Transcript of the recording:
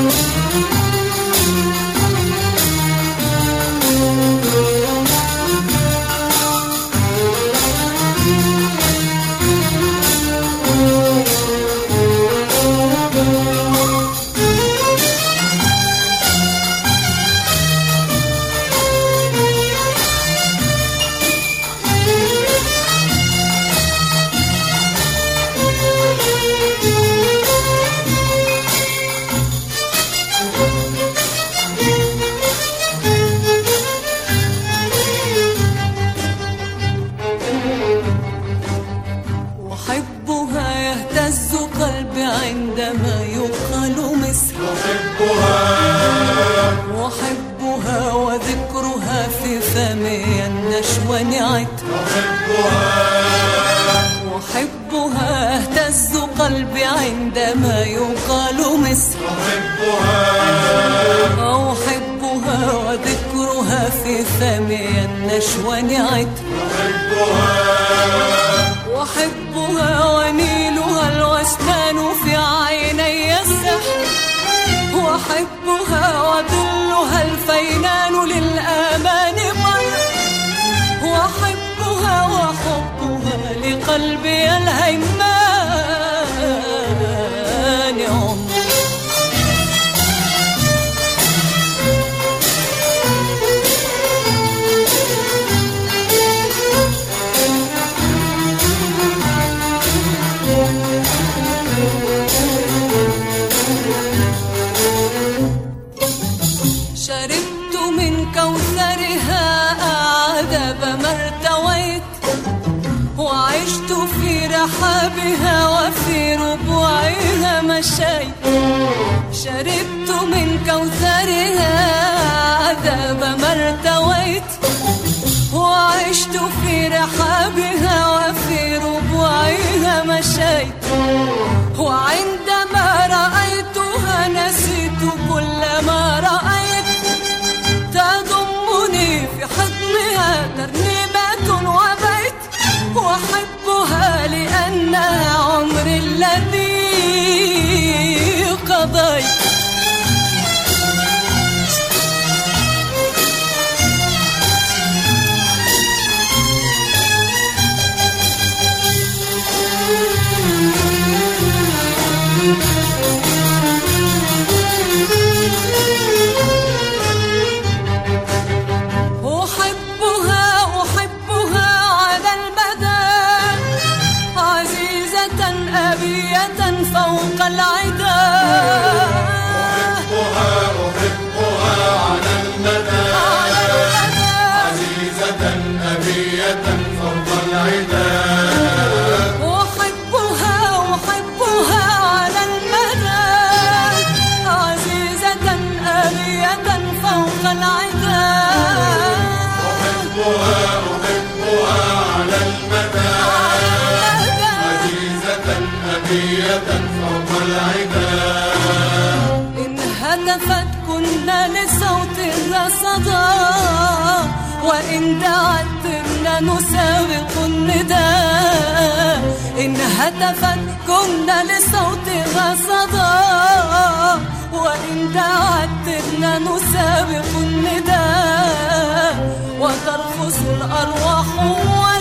عندما يقال مصر أحبها وذكرها في فمي النشوى نعت أحبها اهتز قلبي عندما يقال مصر أحبها وذكرها في فمي النشوى نعت أحبها ونيلها الوسنان في عيني السحر وأحبها وظلها الفينان للآمان مر وأحبها وحبها لقلبي الهيمان عمر شربت من كوثرها أعذب ما ارتويت وعشت في رحابها وفي ربوعها مشيت شربت من كوثرها أعذب ما ارتويت وعشت في رحابها وفي ربوعها مشيت وعندما رأيتها نسيت كل ما رأيت تضمني في حضنها ترنيمة وبيت وأحبها لأنها عمري الذي قضيت فوق العدا أحبها على المدى عزيزة أبية فوق العدا أحبها على المدى عزيزة أبية فوق العدا أحبها على المدى فوق العدا إن هتفت كنا لصوت الرصدا وإن دعتنا نسابق النداء إن هتفت كنا لصوت الرصدا وإن دعتنا نسابق النداء وترقص الأرواح